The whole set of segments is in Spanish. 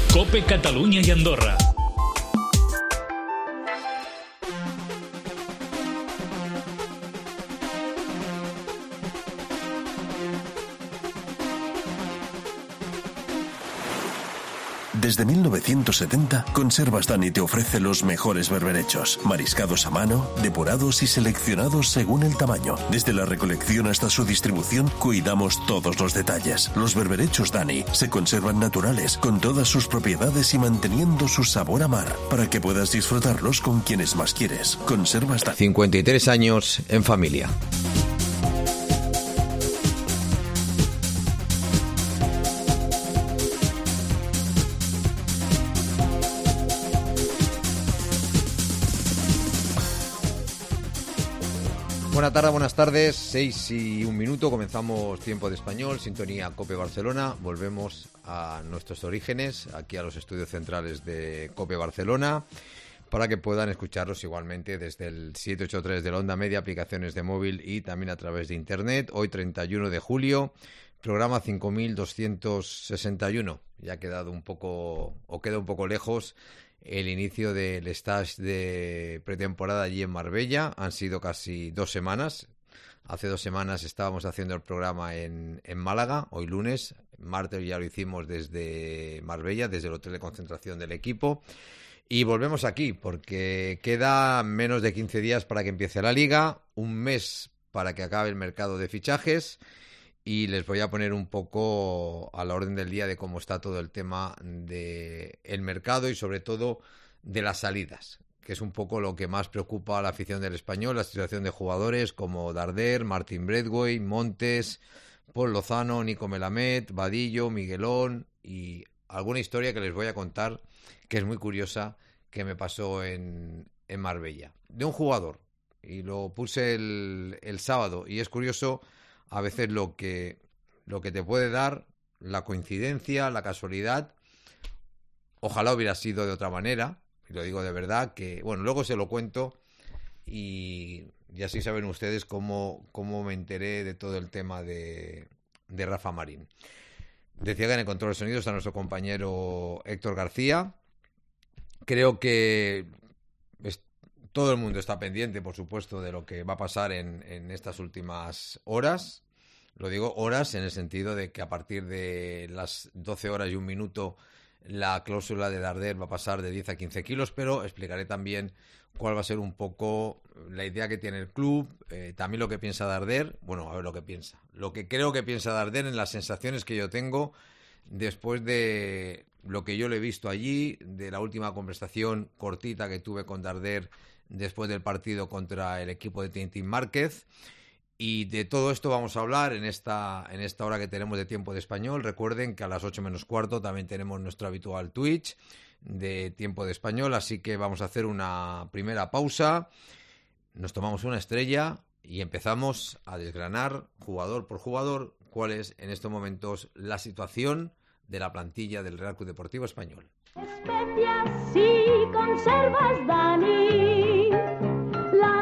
COPE Catalunya y Andorra. Desde 1970, Conservas Dani te ofrece los mejores berberechos, mariscados a mano, depurados y seleccionados según el tamaño. Desde la recolección hasta su distribución, cuidamos todos los detalles. Los berberechos Dani se conservan naturales, con todas sus propiedades y manteniendo su sabor a mar, para que puedas disfrutarlos con quienes más quieres. Conservas Dani. 53 años en familia. Buenas tardes, 6:01, comenzamos Tiempo de Español, sintonía COPE Barcelona, volvemos a nuestros orígenes, aquí a los estudios centrales de COPE Barcelona, para que puedan escucharlos igualmente desde el 783 de la onda media, aplicaciones de móvil y también a través de internet. Hoy 31 de julio, programa 5261, ya ha quedado un poco, o queda un poco lejos el inicio del stage de pretemporada allí en Marbella. Han sido casi 2 semanas. Hace 2 semanas estábamos haciendo el programa en Málaga, hoy lunes. Martes ya lo hicimos desde Marbella, desde el hotel de concentración del equipo. Y volvemos aquí porque queda menos de 15 días para que empiece la Liga, un mes para que acabe el mercado de fichajes. Y les voy a poner un poco a la orden del día de cómo está todo el tema del mercado y sobre todo de las salidas, que es un poco lo que más preocupa a la afición del Español, la situación de jugadores como Darder, Martin Braithwaite, Montes, Paul Lozano, Nico Melamed, Vadillo, Miguelón y alguna historia que les voy a contar que es muy curiosa que me pasó en Marbella. De un jugador, y lo puse el sábado, y es curioso a veces lo que te puede dar la coincidencia, la casualidad. Ojalá hubiera sido de otra manera, y lo digo de verdad, que bueno, luego se lo cuento y así saben ustedes cómo me enteré de todo el tema de Rafa Marín. Decía que en el control de sonido está nuestro compañero Héctor García. Creo que todo el mundo está pendiente, por supuesto, de lo que va a pasar en estas últimas horas. Lo digo horas en el sentido de que a partir de las 12:01 la cláusula de Darder va a pasar de 10 a 15 kilos, pero explicaré también cuál va a ser un poco la idea que tiene el club, también lo que piensa Darder. Bueno, a ver lo que piensa. Lo que creo que piensa Darder en las sensaciones que yo tengo después de lo que yo le he visto allí, de la última conversación cortita que tuve con Darder después del partido contra el equipo de Tintín Márquez. Y de todo esto vamos a hablar en esta hora que tenemos de Tiempo de Español. Recuerden que a las 8:15 también tenemos nuestro habitual Twitch de Tiempo de Español, así que vamos a hacer una primera pausa, nos tomamos una estrella y empezamos a desgranar jugador por jugador cuál es en estos momentos la situación de la plantilla del Real Club Deportivo Español. Especias y conservas, Dani, la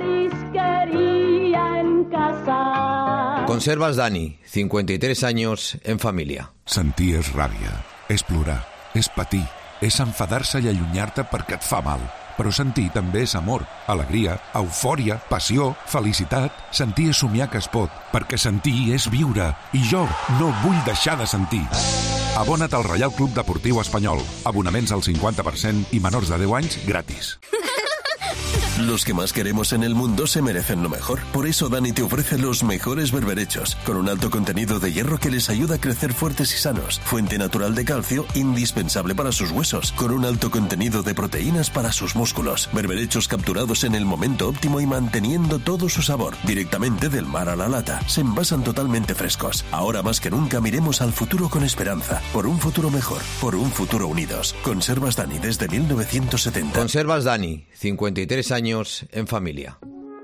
marisquería en casa. Conservas Dani, 53 años en família. Sentir és ràbia, és plorar, és patir, és enfadar-se i allunyar-te perquè et fa mal. Però sentir també és amor, alegria, eufòria, passió, felicitat. Sentir és somiar que es pot, perquè sentir és viure. I jo no vull deixar de sentir. Abona't al Reial Club Deportiu Espanyol. Abonaments al 50% i menors de 10 anys gratis. Los que más queremos en el mundo se merecen lo mejor. Por eso Dani te ofrece los mejores berberechos, con un alto contenido de hierro que les ayuda a crecer fuertes y sanos. Fuente natural de calcio, indispensable para sus huesos, con un alto contenido de proteínas para sus músculos. Berberechos capturados en el momento óptimo y manteniendo todo su sabor, directamente del mar a la lata. Se envasan totalmente frescos. Ahora más que nunca miremos al futuro con esperanza. Por un futuro mejor, por un futuro unidos. Conservas Dani desde 1970. Conservas Dani, 53 años en familia.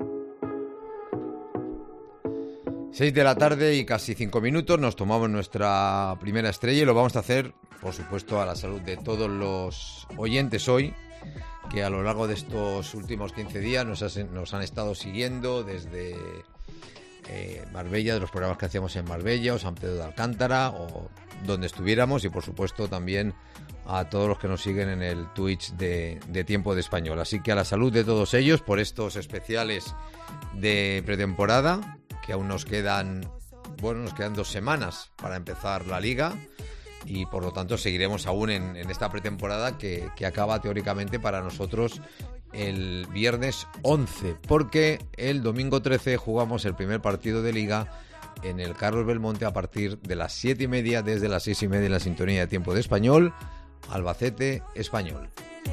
6 de la tarde y casi 5 minutos, nos tomamos nuestra primera estrella y lo vamos a hacer, por supuesto, a la salud de todos los oyentes hoy, que a lo largo de estos últimos 15 días nos han estado siguiendo desde Marbella, de los programas que hacíamos en Marbella o San Pedro de Alcántara, o donde estuviéramos y por supuesto también a todos los que nos siguen en el Twitch de Tiempo de Español. Así que a la salud de todos ellos por estos especiales de pretemporada, que aún nos quedan 2 semanas para empezar la liga y por lo tanto seguiremos aún en esta pretemporada que acaba teóricamente para nosotros el viernes 11, porque el domingo 13 jugamos el primer partido de liga en el Carlos Belmonte a partir de las 7:30, desde las 6:30 en la sintonía de Tiempo de Español, Albacete Español.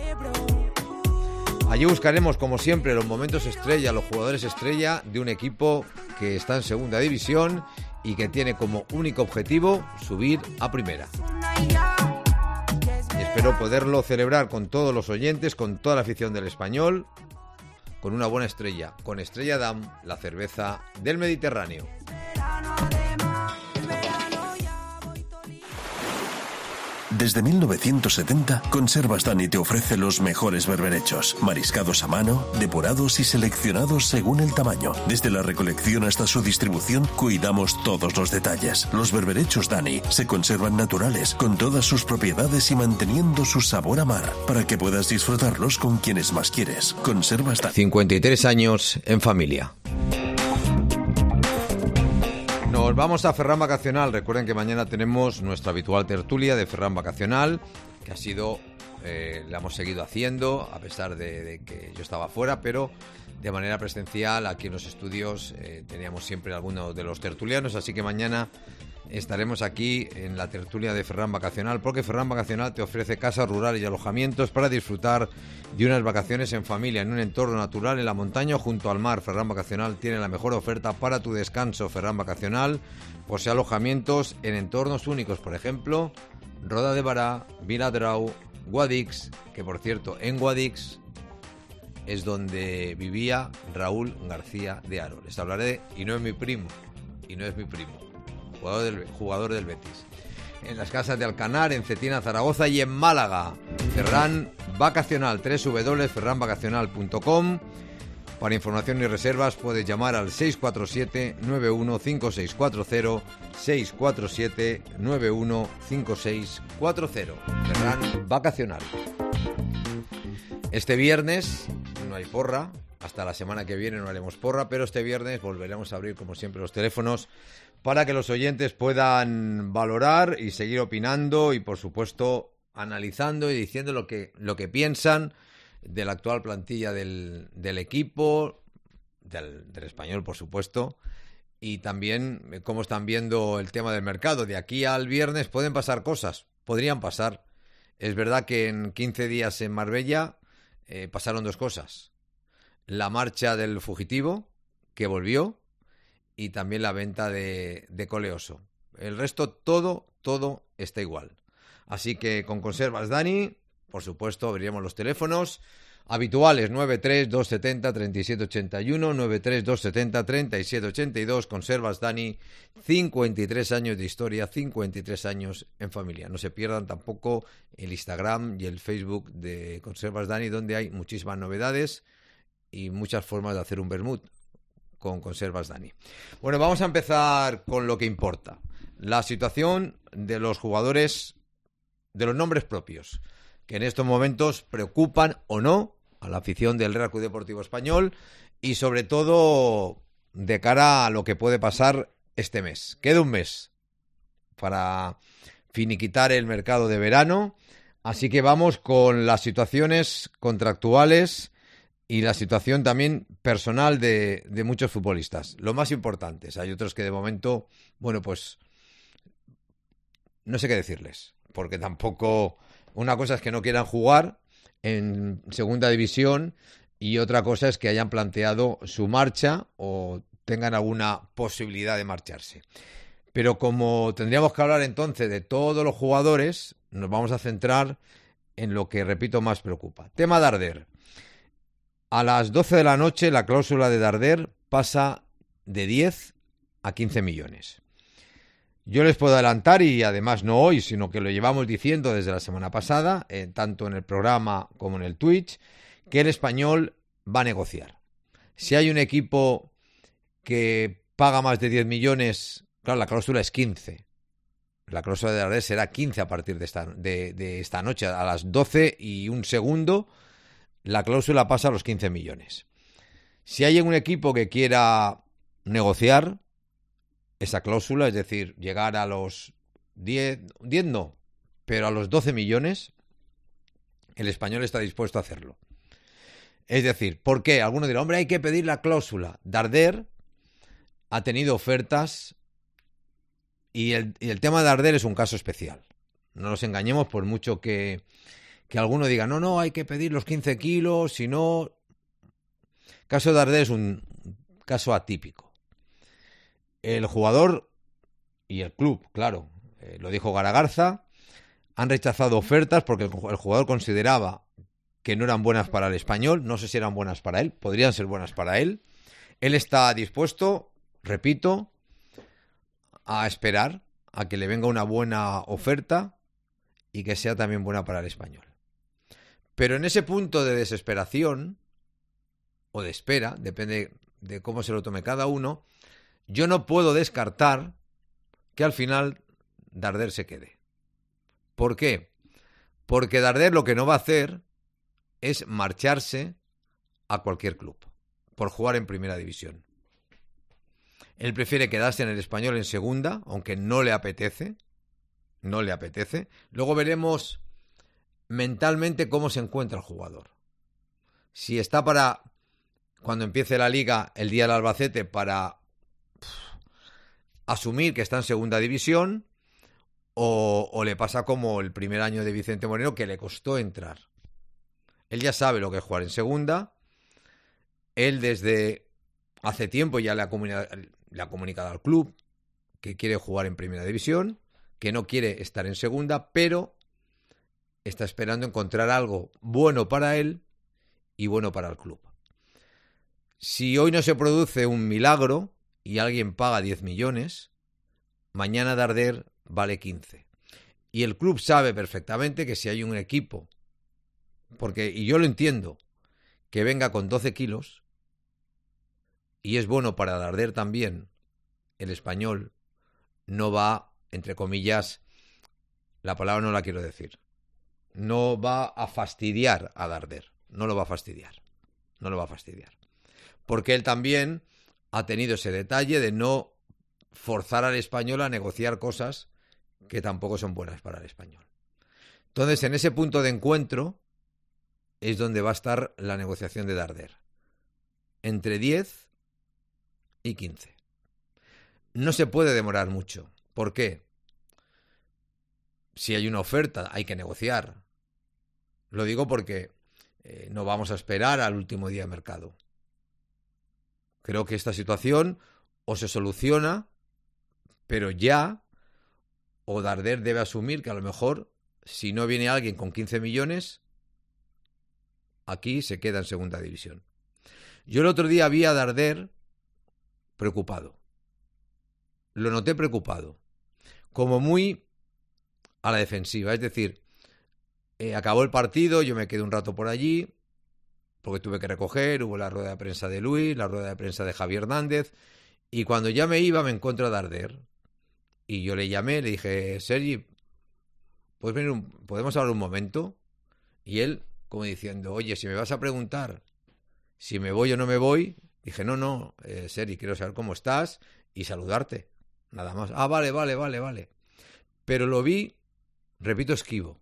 Allí buscaremos, como siempre, los momentos estrella, los jugadores estrella de un equipo que está en segunda división y que tiene como único objetivo subir a primera. Y espero poderlo celebrar con todos los oyentes, con toda la afición del Español, con una buena estrella, con Estrella Damm, la cerveza del Mediterráneo. Desde 1970, Conservas Dani te ofrece los mejores berberechos, mariscados a mano, depurados y seleccionados según el tamaño. Desde la recolección hasta su distribución, cuidamos todos los detalles. Los berberechos Dani se conservan naturales, con todas sus propiedades y manteniendo su sabor a mar, para que puedas disfrutarlos con quienes más quieres. Conservas Dani. 53 años en familia. Nos vamos a Ferran Vacacional. Recuerden que mañana tenemos nuestra habitual tertulia de Ferran Vacacional, que ha sido, la hemos seguido haciendo a pesar de que yo estaba fuera, pero de manera presencial aquí en los estudios teníamos siempre algunos de los tertulianos, así que mañana estaremos aquí en la tertulia de Ferran Vacacional, porque Ferran Vacacional te ofrece casas rurales y alojamientos para disfrutar de unas vacaciones en familia, en un entorno natural, en la montaña o junto al mar. Ferran Vacacional tiene la mejor oferta para tu descanso. Ferran Vacacional posee alojamientos en entornos únicos, por ejemplo, Roda de Bará, Viladrau, Guadix, que por cierto, en Guadix es donde vivía Raúl García de Haro. Les hablaré, y no es mi primo, jugador del Betis. En las casas de Alcanar, en Cetina, Zaragoza y en Málaga. Ferran Vacacional, www.ferranvacacional.com. Para información y reservas puedes llamar al 647-915640, 647-915640. Ferran Vacacional. Este viernes no hay porra, hasta la semana que viene no haremos porra, pero este viernes volveremos a abrir como siempre los teléfonos para que los oyentes puedan valorar y seguir opinando y por supuesto analizando y diciendo lo que piensan de la actual plantilla del equipo, del Español por supuesto, y también cómo están viendo el tema del mercado. De aquí al viernes pueden pasar cosas, podrían pasar. Es verdad que en 15 días en Marbella pasaron 2 cosas. La marcha del fugitivo, que volvió, y también la venta de Coleoso. El resto, todo está igual. Así que con Conservas Dani, por supuesto, abriremos los teléfonos habituales, 93-270-3781, 93-270-3782. Conservas Dani, 53 años de historia, 53 años en familia. No se pierdan tampoco el Instagram y el Facebook de Conservas Dani, donde hay muchísimas novedades y muchas formas de hacer un vermut con Conservas Dani. Bueno, vamos a empezar con lo que importa. La situación de los jugadores, de los nombres propios, que en estos momentos preocupan o no a la afición del Real Club Deportivo Español y sobre todo de cara a lo que puede pasar este mes. Queda un mes para finiquitar el mercado de verano, así que vamos con las situaciones contractuales y la situación también personal de muchos futbolistas. Lo más importantes. Hay otros que de momento, bueno, pues no sé qué decirles, porque tampoco... Una cosa es que no quieran jugar en segunda división y otra cosa es que hayan planteado su marcha o tengan alguna posibilidad de marcharse. Pero como tendríamos que hablar entonces de todos los jugadores, nos vamos a centrar en lo que, repito, más preocupa. Tema Darder. A las 12 de la noche la cláusula de Darder pasa de 10 a 15 millones. Yo les puedo adelantar, y además no hoy, sino que lo llevamos diciendo desde la semana pasada, tanto en el programa como en el Twitch, que el Español va a negociar. Si hay un equipo que paga más de 10 millones, claro, la cláusula es 15. La cláusula de Darder será 15 a partir de esta noche, a las 12 y un segundo, la cláusula pasa a los 15 millones. Si hay un equipo que quiera negociar esa cláusula, es decir, llegar a los 10 no, pero a los 12 millones, el Español está dispuesto a hacerlo. Es decir, ¿por qué? Algunos dirán, hombre, hay que pedir la cláusula. Darder ha tenido ofertas y el tema de Darder es un caso especial. No nos engañemos, por mucho que alguno diga, no, hay que pedir los 15 kilos, si no... El caso de Darder es un caso atípico. El jugador y el club, claro, lo dijo Garagarza, han rechazado ofertas porque el jugador consideraba que no eran buenas para el Español. No sé si eran buenas para él, podrían ser buenas para él. Él está dispuesto, repito, a esperar a que le venga una buena oferta y que sea también buena para el Español. Pero en ese punto de desesperación o de espera, depende de cómo se lo tome cada uno, yo no puedo descartar que al final Darder se quede. ¿Por qué? Porque Darder lo que no va a hacer es marcharse a cualquier club por jugar en primera división. Él prefiere quedarse en el Español en segunda, aunque no le apetece. No le apetece. Luego veremos mentalmente cómo se encuentra el jugador. Si está para, cuando empiece la liga, el día del Albacete, para asumir que está en segunda división, o le pasa como el primer año de Vicente Moreno, que le costó entrar. Él ya sabe lo que es jugar en segunda. Él desde hace tiempo ya le ha comunicado al club que quiere jugar en primera división, que no quiere estar en segunda, pero está esperando encontrar algo bueno para él y bueno para el club. Si hoy no se produce un milagro y alguien paga 10 millones, mañana Darder vale 15. Y el club sabe perfectamente que si hay un equipo, y yo lo entiendo, que venga con 12 kilos, y es bueno para Darder también, el Español no va, entre comillas, la palabra no la quiero decir, no va a fastidiar a Darder, no lo va a fastidiar, porque él también ha tenido ese detalle de no forzar al Español a negociar cosas que tampoco son buenas para el Español. Entonces, en ese punto de encuentro es donde va a estar la negociación de Darder, entre 10 y 15. No se puede demorar mucho. ¿Por qué? Si hay una oferta, hay que negociar. Lo digo porque no vamos a esperar al último día de mercado. Creo que esta situación o se soluciona, pero ya, o Darder debe asumir que a lo mejor, si no viene alguien con 15 millones, aquí se queda en segunda división. Yo el otro día vi a Darder preocupado. Lo noté preocupado. Como muy a la defensiva. Es decir, acabó el partido, yo me quedé un rato por allí, porque tuve que recoger, hubo la rueda de prensa de Luis, la rueda de prensa de Javi Hernández, y cuando ya me iba me encuentro a Darder. Y yo le llamé, le dije, Sergi, ¿puedes venir ¿podemos hablar un momento? Y él, como diciendo, oye, si me vas a preguntar si me voy o no me voy, dije, no, Sergi, quiero saber cómo estás y saludarte, nada más. Ah, vale. Pero lo vi, repito, esquivo.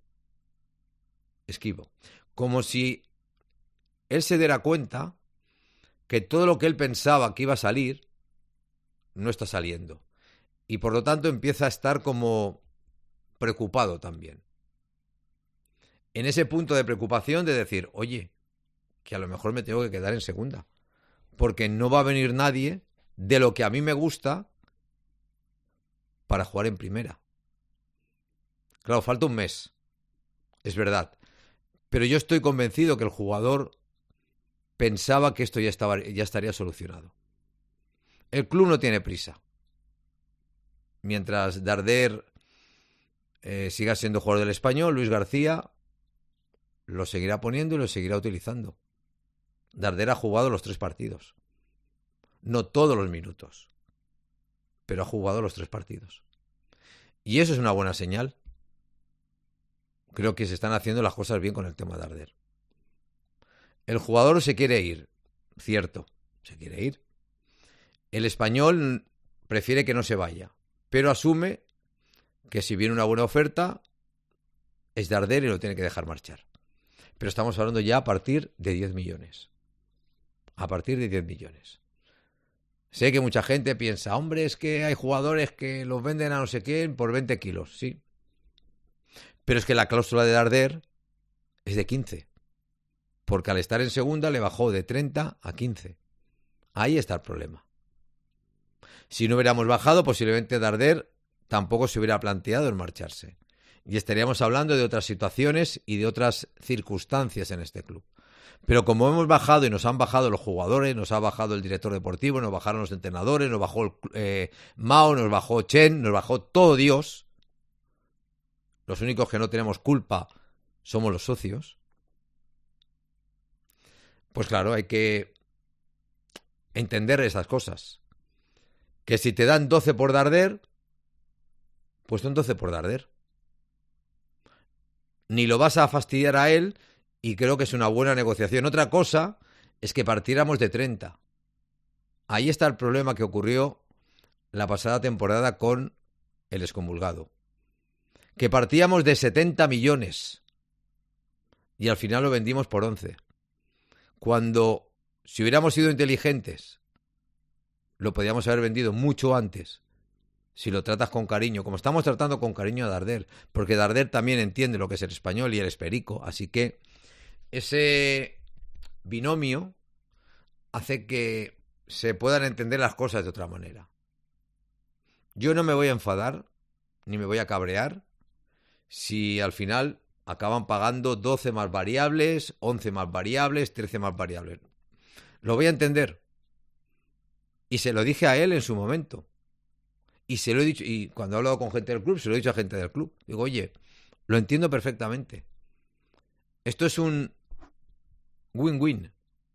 Como si él se diera cuenta que todo lo que él pensaba que iba a salir, no está saliendo. Y por lo tanto empieza a estar como preocupado también. En ese punto de preocupación de decir, oye, que a lo mejor me tengo que quedar en segunda, porque no va a venir nadie de lo que a mí me gusta para jugar en primera. Claro, falta un mes, es verdad, pero yo estoy convencido que el jugador pensaba que esto ya estaría solucionado. El club no tiene prisa. Mientras Darder siga siendo jugador del Español, Luis García lo seguirá poniendo y lo seguirá utilizando. Darder ha jugado los 3 partidos. No todos los minutos, pero ha jugado los 3 partidos. Y eso es una buena señal. Creo que se están haciendo las cosas bien con el tema de Darder. El jugador se quiere ir, cierto, se quiere ir. El Español prefiere que no se vaya, pero asume que si viene una buena oferta, es Darder y lo tiene que dejar marchar. Pero estamos hablando ya a partir de 10 millones. A partir de 10 millones. Sé que mucha gente piensa, hombre, es que hay jugadores que los venden a no sé quién por 20 kilos, sí. Pero es que la cláusula de Darder es de 15. Porque al estar en segunda le bajó de 30 a 15. Ahí está el problema. Si no hubiéramos bajado, posiblemente Darder tampoco se hubiera planteado en marcharse. Y estaríamos hablando de otras situaciones y de otras circunstancias en este club. Pero como hemos bajado y nos han bajado los jugadores, nos ha bajado el director deportivo, nos bajaron los entrenadores, nos bajó Mao, nos bajó Chen, nos bajó todo Dios. Los únicos que no tenemos culpa somos los socios. Pues claro, hay que entender esas cosas. Que si te dan 12 por Darder, pues son 12 por Darder. Ni lo vas a fastidiar a él y creo que es una buena negociación. Otra cosa es que partiéramos de 30. Ahí está el problema que ocurrió la pasada temporada con el excomulgado. Que partíamos de 70 millones y al final lo vendimos por 11. Cuando, si hubiéramos sido inteligentes, lo podíamos haber vendido mucho antes. Si lo tratas con cariño, como estamos tratando con cariño a Darder, porque Darder también entiende lo que es el español y él es perico, así que ese binomio hace que se puedan entender las cosas de otra manera. Yo no me voy a enfadar, ni me voy a cabrear, si al final acaban pagando 12 más variables, 11 más variables, 13 más variables. Lo voy a entender. Y se lo dije a él en su momento. Y se lo he dicho, y cuando he hablado con gente del club, se lo he dicho a gente del club. Digo, oye, lo entiendo perfectamente. Esto es un win-win.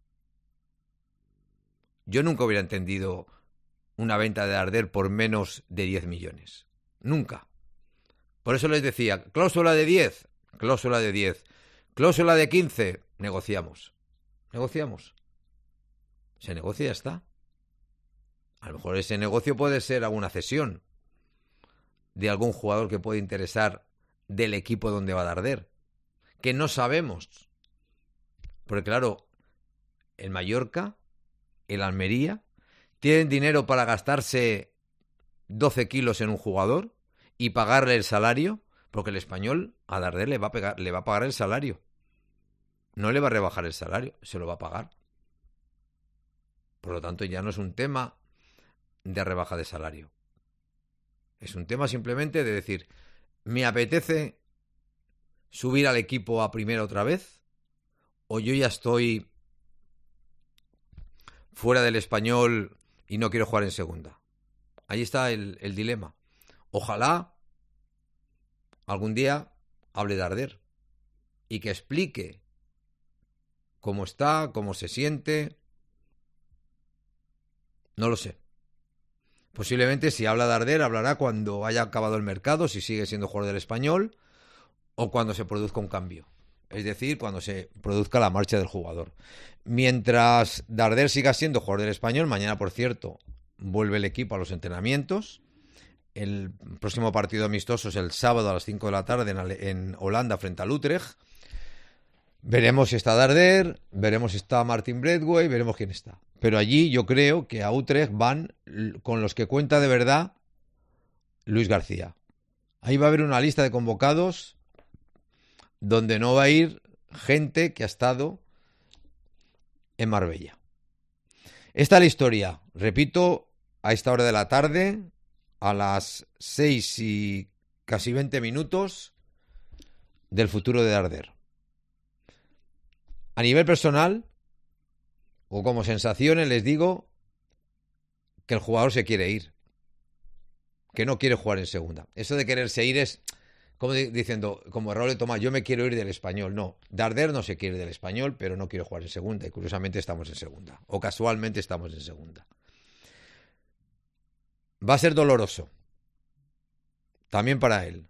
Yo nunca hubiera entendido una venta de Darder por menos de 10 millones. Nunca. Por eso les decía, cláusula de 10, cláusula de 10, cláusula de 15, negociamos. Negociamos. Se negocia y ya está. A lo mejor ese negocio puede ser alguna cesión de algún jugador que puede interesar del equipo donde va a Darder. Que no sabemos. Porque claro, el Mallorca, el Almería, tienen dinero para gastarse 12 kilos en un jugador y pagarle el salario, porque el Español a Darder le va a pagar el salario. No le va a rebajar el salario, se lo va a pagar. Por lo tanto, ya no es un tema de rebaja de salario. Es un tema simplemente de decir, ¿me apetece subir al equipo a primera otra vez? ¿O yo ya estoy fuera del Español y no quiero jugar en segunda? Ahí está el dilema. Ojalá algún día hable Darder y que explique cómo está, cómo se siente. No lo sé. Posiblemente si habla Darder, hablará cuando haya acabado el mercado, si sigue siendo jugador del Español, o cuando se produzca un cambio. Es decir, cuando se produzca la marcha del jugador. Mientras Darder siga siendo jugador del Español, mañana, por cierto, vuelve el equipo a los entrenamientos. El próximo partido amistoso es el sábado a las 5 de la tarde en Holanda frente al Utrecht. Veremos si está Darder, veremos si está Martin Braithwaite, veremos quién está. Pero allí yo creo que a Utrecht van con los que cuenta de verdad Luis García. Ahí va a haber una lista de convocados donde no va a ir gente que ha estado en Marbella. Esta es la historia, repito, a esta hora de la tarde, a las 6 y casi 20 minutos del futuro de Darder. A nivel personal, o como sensaciones, les digo que el jugador se quiere ir, que no quiere jugar en segunda. Eso de quererse ir es como diciendo, como Raúl de Tomás, yo me quiero ir del Español. No, Darder no se quiere ir del Español, pero no quiere jugar en segunda, y curiosamente estamos en segunda, o casualmente estamos en segunda. Va a ser doloroso, también para él.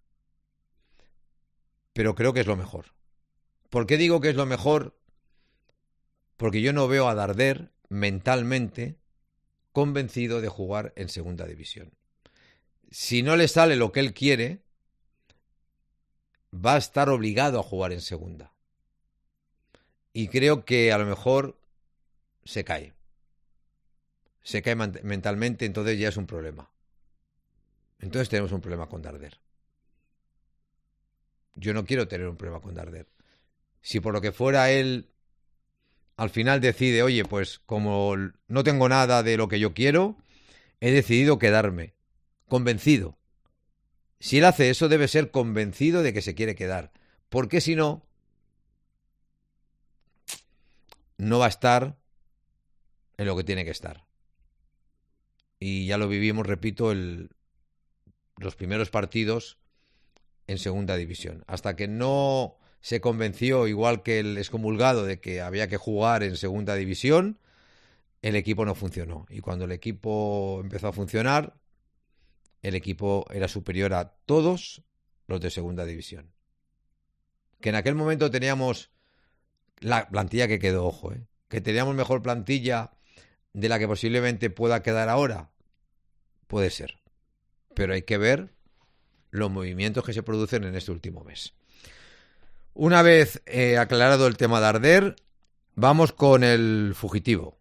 Pero creo que es lo mejor. ¿Por qué digo que es lo mejor? Porque yo no veo a Darder mentalmente convencido de jugar en segunda división. Si no le sale lo que él quiere, va a estar obligado a jugar en segunda. Y creo que a lo mejor se cae. Se cae mentalmente, entonces ya es un problema. Entonces tenemos un problema con Darder. Yo no quiero tener un problema con Darder. Si por lo que fuera él al final decide, oye, pues como no tengo nada de lo que yo quiero, he decidido quedarme. Convencido. Si él hace eso, debe ser convencido de que se quiere quedar. Porque si no, no va a estar en lo que tiene que estar. Y ya lo vivimos, repito, los primeros partidos en segunda división. Hasta que no se convenció, igual que el excomulgado, de que había que jugar en segunda división, el equipo no funcionó. Y cuando el equipo empezó a funcionar, el equipo era superior a todos los de segunda división. Que en aquel momento teníamos la plantilla que quedó, ojo, que teníamos mejor plantilla de la que posiblemente pueda quedar ahora. Puede ser. Pero hay que ver los movimientos que se producen en este último mes. Una vez aclarado el tema de Darder, vamos con el fugitivo.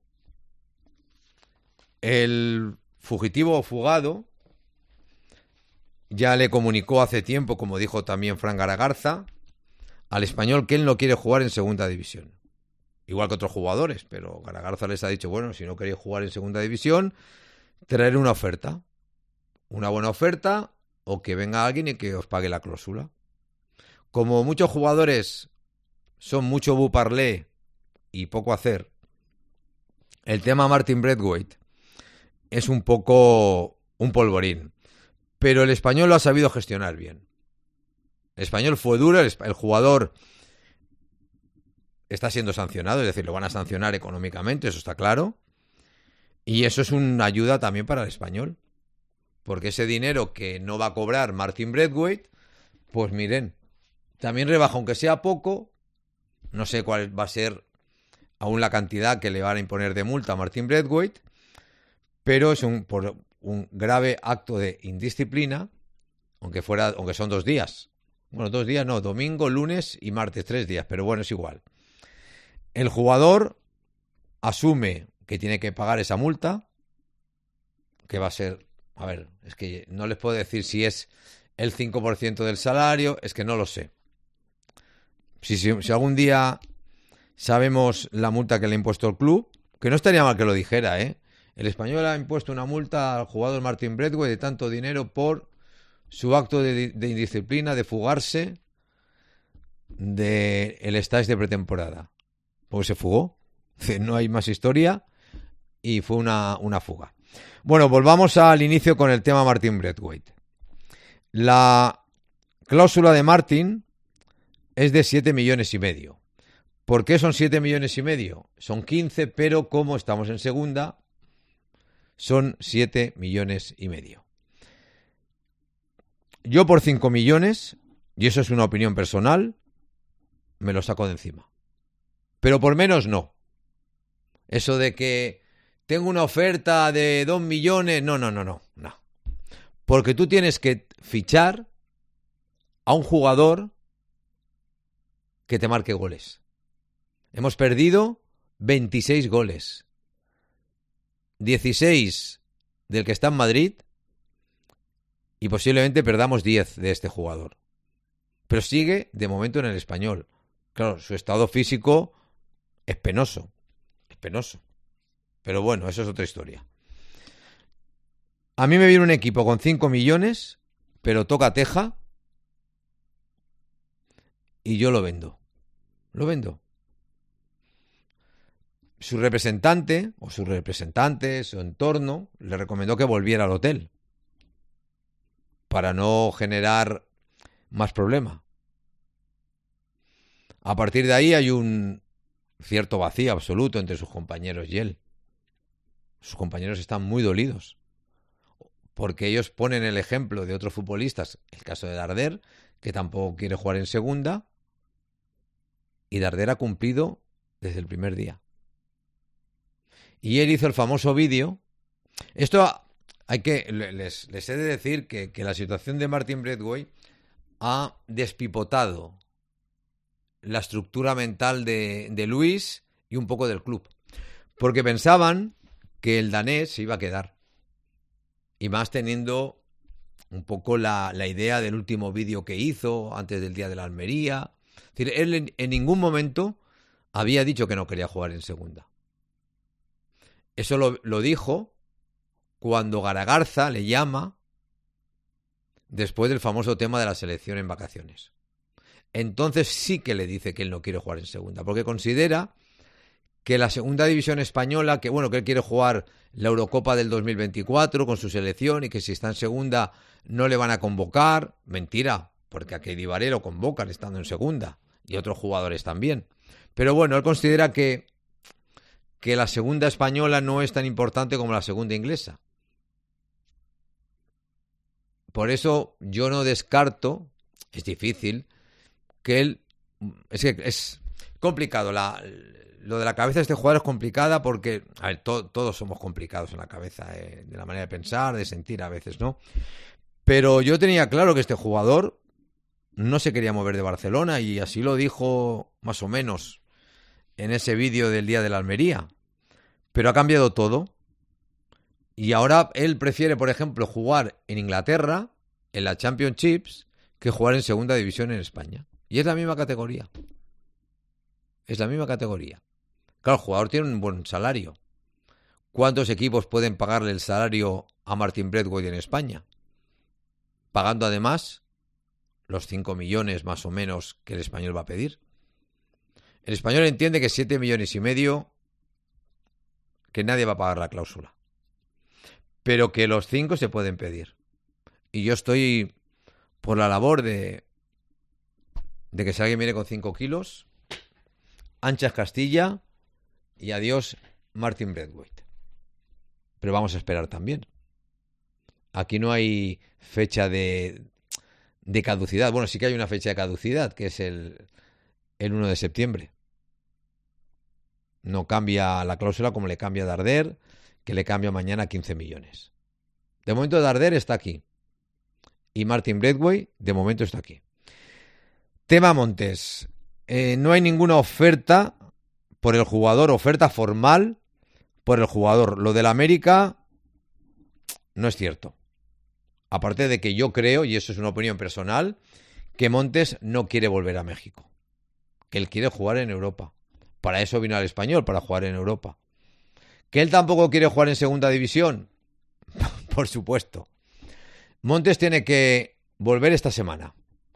El fugitivo o fugado ya le comunicó hace tiempo, como dijo también Fran Garagarza, al Español que él no quiere jugar en segunda división. Igual que otros jugadores, pero Garagarza les ha dicho, bueno, si no queréis jugar en segunda división, traer una oferta. Una buena oferta o que venga alguien y que os pague la cláusula. Como muchos jugadores son mucho bu-parlé y poco hacer, el tema Martin Braithwaite es un poco un polvorín. Pero el Español lo ha sabido gestionar bien. El Español fue duro, el jugador está siendo sancionado, es decir, lo van a sancionar económicamente, eso está claro. Y eso es una ayuda también para el Español. Porque ese dinero que no va a cobrar Martin Braithwaite, pues miren, también rebaja, aunque sea poco, no sé cuál va a ser aún la cantidad que le van a imponer de multa a Martin Braithwaite, pero es por un grave acto de indisciplina, aunque son 2 días. Bueno, 2 días no, domingo, lunes y martes, 3 días, pero bueno, es igual. El jugador asume que tiene que pagar esa multa, que va a ser, a ver, es que no les puedo decir si es el 5% del salario, es que no lo sé. Si algún día sabemos la multa que le ha impuesto el club, que no estaría mal que lo dijera, ¿eh? El Español ha impuesto una multa al jugador Martin Braithwaite de tanto dinero por su acto de indisciplina, de fugarse del stage de pretemporada. Pues se fugó, no hay más historia y fue una fuga. Bueno, volvamos al inicio con el tema Martin Braithwaite. La cláusula de Martin es de 7,5 millones. ¿Por qué son 7,5 millones? Son 15, pero como estamos en segunda, son 7,5 millones. Yo por 5 millones, y eso es una opinión personal, me lo saco de encima. Pero por menos no. Eso de que tengo una oferta de 2 millones, no. Porque tú tienes que fichar a un jugador que te marque goles. Hemos perdido 26 goles. 16 del que está en Madrid y posiblemente perdamos 10 de este jugador. Pero sigue de momento en el Español. Claro, su estado físico es penoso. Pero bueno, eso es otra historia. A mí me viene un equipo con 5 millones, pero toca teja y yo lo vendo. Su representante, o sus representantes, su entorno, le recomendó que volviera al hotel para no generar más problema. A partir de ahí hay un cierto vacío absoluto entre sus compañeros y él. Sus compañeros están muy dolidos porque ellos ponen el ejemplo de otros futbolistas, el caso de Darder, que tampoco quiere jugar en segunda, y Darder ha cumplido desde el primer día. Y él hizo el famoso vídeo. Esto les he de decir que la situación de Martin Braithwaite ha despipotado la estructura mental de Luis y un poco del club, porque pensaban que el danés se iba a quedar, y más teniendo un poco la idea del último vídeo que hizo antes del día de la Almería. Es decir, él en ningún momento había dicho que no quería jugar en segunda. Eso lo dijo cuando Garagarza le llama después del famoso tema de la selección en vacaciones. Entonces sí que le dice que él no quiere jugar en segunda, porque considera que la segunda división española, que él quiere jugar la Eurocopa del 2024 con su selección, y que si está en segunda no le van a convocar. Mentira, porque a Keidi Varela lo convocan estando en segunda, y otros jugadores también. Pero bueno, él considera que la segunda española no es tan importante como la segunda inglesa. Por eso yo no descarto, es difícil, que él... Es que es complicado, lo de la cabeza de este jugador es complicada porque, a ver, todos somos complicados en la cabeza, de la manera de pensar, de sentir a veces, ¿no? Pero yo tenía claro que este jugador no se quería mover de Barcelona, y así lo dijo más o menos en ese vídeo del día de la Almería. Pero ha cambiado todo, y ahora él prefiere, por ejemplo, jugar en Inglaterra, en la Championships, que jugar en segunda división en España. Y es la misma categoría. Es la misma categoría. Claro, el jugador tiene un buen salario. ¿Cuántos equipos pueden pagarle el salario a Martin Braithwaite en España? Pagando además los 5 millones más o menos que el Español va a pedir. El Español entiende que 7,5 millones que nadie va a pagar la cláusula, pero que los 5 se pueden pedir. Y yo estoy por la labor de que si alguien viene con 5 kilos, anchas Castilla y adiós Martin Braithwaite. Pero vamos a esperar también. Aquí no hay fecha de caducidad. Bueno, sí que hay una fecha de caducidad, que es el 1 de septiembre. No cambia la cláusula como le cambia a Darder, que le cambia mañana 15 millones. De momento Darder está aquí. Y Martin Braithwaite, de momento, está aquí. Tema Montes. No hay ninguna oferta por el jugador, oferta formal por el jugador. Lo del América no es cierto. Aparte de que yo creo, y eso es una opinión personal, que Montes no quiere volver a México. Que él quiere jugar en Europa. Para eso vino al Español, para jugar en Europa. ¿Que él tampoco quiere jugar en segunda división? Por supuesto. Montes tiene que volver esta semana.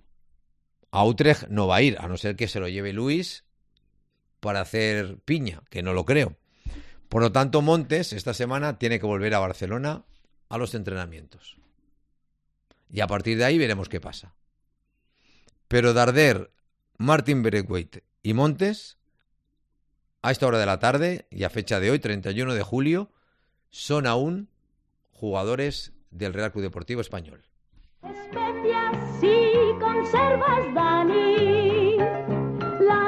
A Utrecht no va a ir, a no ser que se lo lleve Luis para hacer piña, que no lo creo. Por lo tanto, Montes esta semana tiene que volver a Barcelona a los entrenamientos. Y a partir de ahí veremos qué pasa. Pero Darder, Martin Braithwaite y Montes, a esta hora de la tarde y a fecha de hoy, 31 de julio, son aún jugadores del Real Club Deportivo Español. Especias y conservas, Dani, la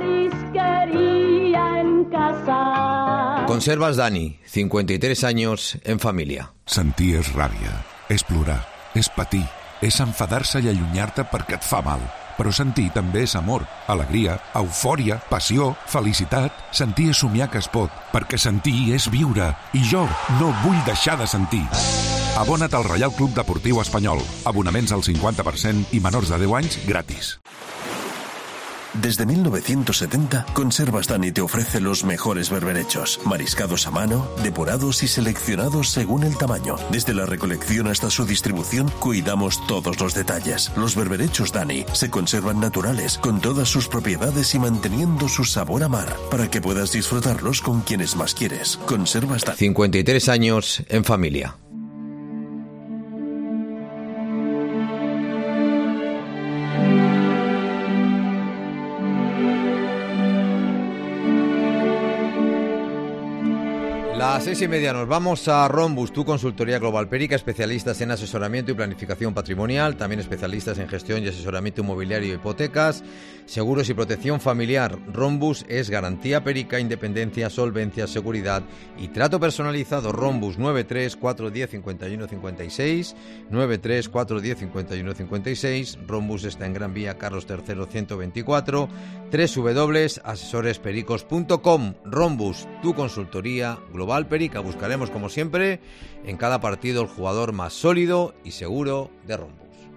marisquería en casa. Conservas Dani, 53 años en familia. Sentir és ràbia, és plorar, és patir, és enfadar-se i allunyar-te perquè et fa mal. Però sentir també és amor, alegria, eufòria, passió, felicitat. Sentir és somiar que es pot, perquè sentir és viure. I jo no vull deixar de sentir. Abona't al Reial Club Deportiu Espanyol. Abonaments al 50% i menors de 10 anys gratis. Desde 1970, Conservas Dani te ofrece los mejores berberechos, mariscados a mano, depurados y seleccionados según el tamaño. Desde la recolección hasta su distribución, cuidamos todos los detalles. Los berberechos Dani se conservan naturales, con todas sus propiedades y manteniendo su sabor a mar, para que puedas disfrutarlos con quienes más quieres. Conservas Dani. 53 años en familia. las 6:30 nos vamos a Rhombus, tu consultoría global Perica, especialistas en asesoramiento y planificación patrimonial, también especialistas en gestión y asesoramiento inmobiliario e hipotecas, seguros y protección familiar. Rhombus es garantía Perica, independencia, solvencia, seguridad y trato personalizado. Rhombus 93 410 51 56, 93 410 51 56. Rhombus está en Gran Vía Carlos III 124, www.asesorespericos.com. Rhombus, tu consultoría global Perica. Buscaremos, como siempre, en cada partido el jugador más sólido y seguro de Rhombus.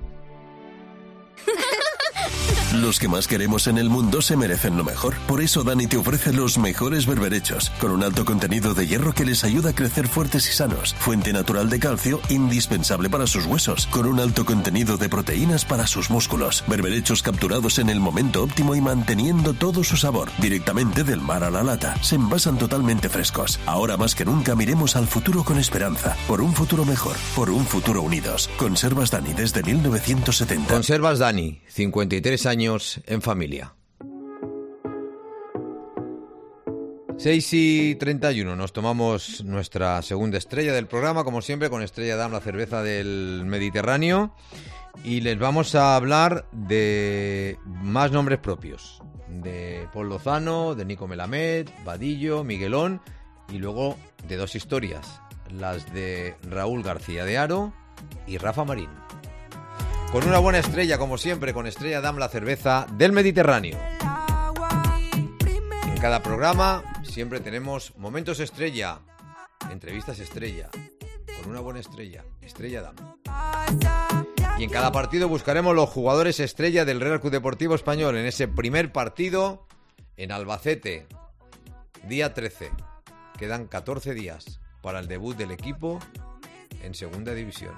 Los que más queremos en el mundo se merecen lo mejor. Por eso Dani te ofrece los mejores berberechos, con un alto contenido de hierro que les ayuda a crecer fuertes y sanos. Fuente natural de calcio, indispensable para sus huesos, con un alto contenido de proteínas para sus músculos. Berberechos capturados en el momento óptimo y manteniendo todo su sabor, directamente del mar a la lata. Se envasan totalmente frescos. Ahora más que nunca miremos al futuro con esperanza. Por un futuro mejor, por un futuro unidos. Conservas Dani desde 1970. Conservas Dani, 53 años en familia. 6:31, nos tomamos nuestra segunda estrella del programa, como siempre, con Estrella Damm, la cerveza del Mediterráneo, y les vamos a hablar de más nombres propios, de Pol Lozano, de Nico Melamed, Vadillo, Miguelón, y luego de dos historias, las de Raúl García de Haro y Rafa Marín. Con una buena estrella, como siempre, con Estrella Damm, la cerveza del Mediterráneo. En cada programa siempre tenemos momentos estrella, entrevistas estrella, con una buena estrella, Estrella Damm. Y en cada partido buscaremos los jugadores estrella del Real Club Deportivo Español, en ese primer partido en Albacete, día 13. Quedan 14 días para el debut del equipo en Segunda División.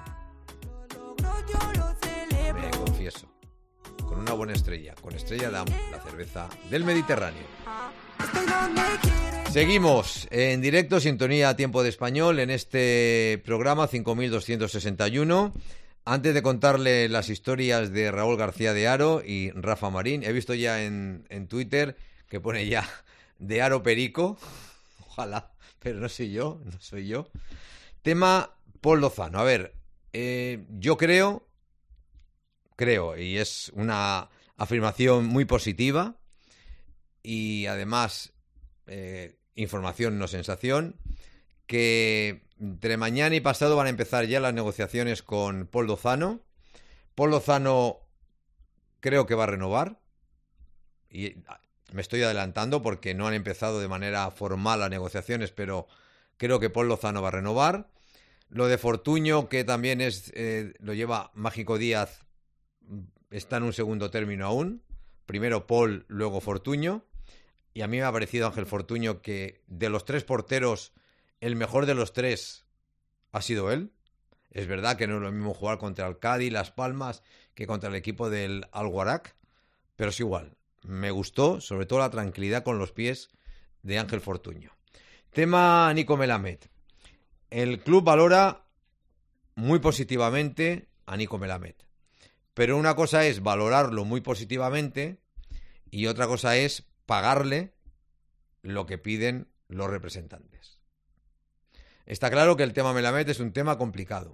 Me confieso, con una buena estrella, con Estrella Damm, la cerveza del Mediterráneo. Seguimos en directo, sintonía a tiempo de español, en este programa 5261. Antes de contarle las historias de Raúl García de Haro y Rafa Marín, he visto ya en Twitter que pone ya de Haro Perico, ojalá, pero no soy yo. Tema Pol Lozano. A ver, yo creo, y es una afirmación muy positiva y además información no sensación, que entre mañana y pasado van a empezar ya las negociaciones con Pol Lozano. Pol Lozano creo que va a renovar, y me estoy adelantando porque no han empezado de manera formal las negociaciones, pero creo que Pol Lozano va a renovar. Lo de Fortuño, que también lo lleva Mágico Díaz, está en un segundo término aún. Primero Pol, luego Fortuño. Y a mí me ha parecido Ángel Fortuño que de los tres porteros, el mejor de los tres ha sido él. Es verdad que no es lo mismo jugar contra el Cádiz, Las Palmas, que contra el equipo del Al-Warak, pero es igual. Me gustó, sobre todo la tranquilidad con los pies de Ángel Fortuño. Tema Nico Melamed. El club valora muy positivamente a Nico Melamed. Pero una cosa es valorarlo muy positivamente y otra cosa es pagarle lo que piden los representantes. Está claro que el tema Melamed es un tema complicado,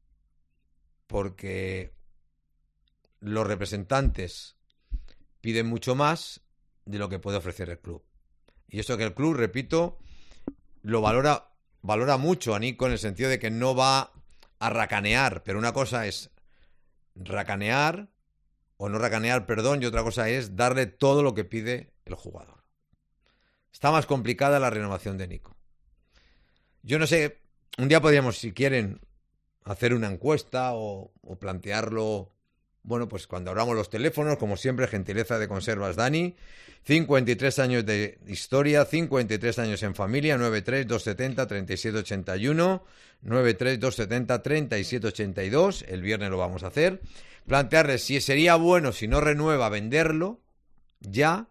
porque los representantes piden mucho más de lo que puede ofrecer el club. Y eso que el club, repito, lo valora mucho a Nico, en el sentido de que no va a racanear, pero una cosa es racanear o no racanear, perdón, y otra cosa es darle todo lo que pide el jugador. Está más complicada la renovación de Nico. Yo no sé, un día podríamos, si quieren, hacer una encuesta o plantearlo, bueno, pues cuando abramos los teléfonos, como siempre, gentileza de Conservas Dani, 53 años de historia, 53 años en familia, 93-270-3781, 93-270-3782, el viernes lo vamos a hacer. Plantearles si sería bueno, si no renueva, venderlo ya,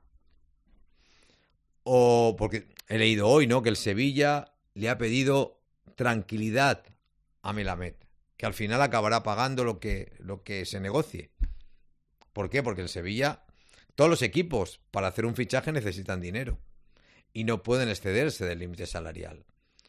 o porque he leído hoy, ¿no?, que el Sevilla le ha pedido tranquilidad a Melamed, que al final acabará pagando lo que se negocie. ¿Por qué? Porque el Sevilla, todos los equipos para hacer un fichaje necesitan dinero y no pueden excederse del límite salarial.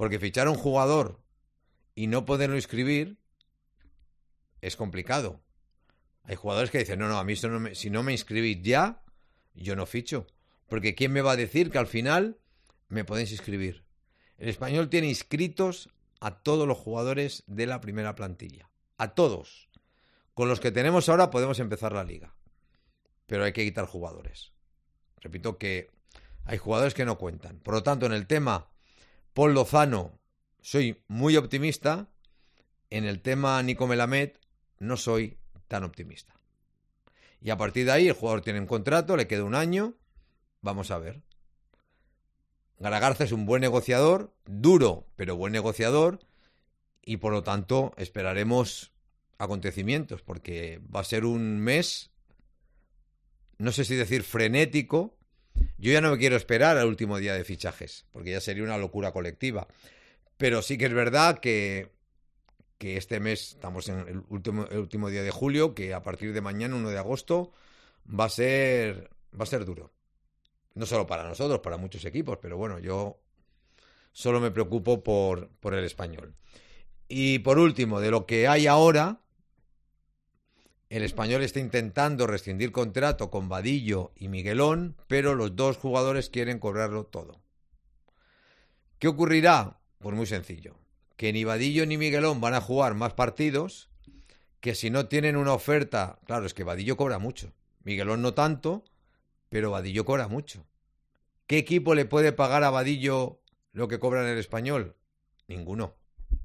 Porque fichar a un jugador y no poderlo inscribir es complicado. Hay jugadores que dicen, no, a mí si no me inscribís ya, yo no ficho. Porque ¿quién me va a decir que al final me podéis inscribir? El Español tiene inscritos a todos los jugadores de la primera plantilla. A todos. Con los que tenemos ahora podemos empezar la liga. Pero hay que quitar jugadores. Repito que hay jugadores que no cuentan. Por lo tanto, en el tema Pol Lozano soy muy optimista. En el tema Nico Melamed no soy tan optimista. Y a partir de ahí el jugador tiene un contrato, le queda un año. Vamos a ver. Garagarza es un buen negociador, duro, pero buen negociador. Y por lo tanto esperaremos acontecimientos, porque va a ser un mes, no sé si decir frenético. Yo ya no me quiero esperar al último día de fichajes, porque ya sería una locura colectiva. Pero sí que es verdad que este mes, estamos en el último día de julio, que a partir de mañana, 1 de agosto, va a ser duro. No solo para nosotros, para muchos equipos, pero bueno, yo solo me preocupo por el Español. Y por último, de lo que hay ahora, el Español está intentando rescindir contrato con Vadillo y Miguelón, pero los dos jugadores quieren cobrarlo todo. ¿Qué ocurrirá? Pues muy sencillo. Que ni Vadillo ni Miguelón van a jugar más partidos, que si no tienen una oferta... Claro, es que Vadillo cobra mucho. Miguelón no tanto, pero Vadillo cobra mucho. ¿Qué equipo le puede pagar a Vadillo lo que cobra en el Español? Ninguno.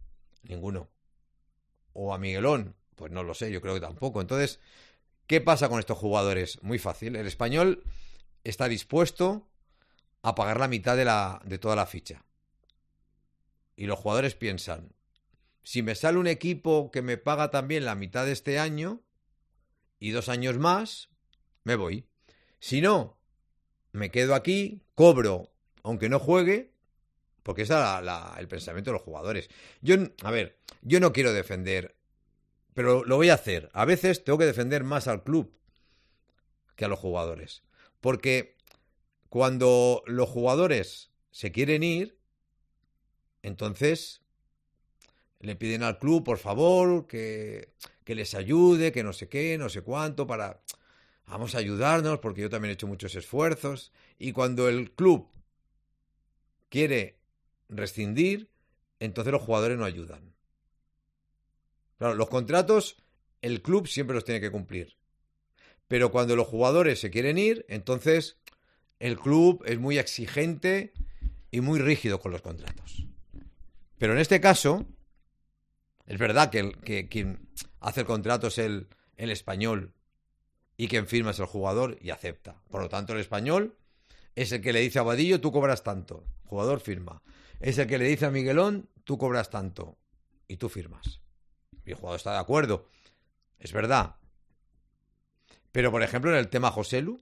O a Miguelón, pues no lo sé, yo creo que tampoco. Entonces, ¿qué pasa con estos jugadores? Muy fácil. El Español está dispuesto a pagar la mitad de toda la ficha. Y los jugadores piensan, si me sale un equipo que me paga también la mitad de este año y 2 años más, me voy. Si no, me quedo aquí, cobro, aunque no juegue, porque ese es el pensamiento de los jugadores. Yo no quiero defender, pero lo voy a hacer. A veces tengo que defender más al club que a los jugadores. Porque cuando los jugadores se quieren ir, entonces le piden al club, por favor, que les ayude, que no sé qué, no sé cuánto, vamos a ayudarnos, porque yo también he hecho muchos esfuerzos. Y cuando el club quiere rescindir, entonces los jugadores no ayudan. Claro, los contratos, el club siempre los tiene que cumplir. Pero cuando los jugadores se quieren ir, entonces el club es muy exigente y muy rígido con los contratos. Pero en este caso, es verdad que quien hace el contrato es el Español y quien firma es el jugador y acepta. Por lo tanto, el Español es el que le dice a Vadillo, tú cobras tanto. El jugador firma. Es el que le dice a Miguelón, tú cobras tanto. Y tú firmas. Y el jugador está de acuerdo. Es verdad. Pero, por ejemplo, en el tema Joselu,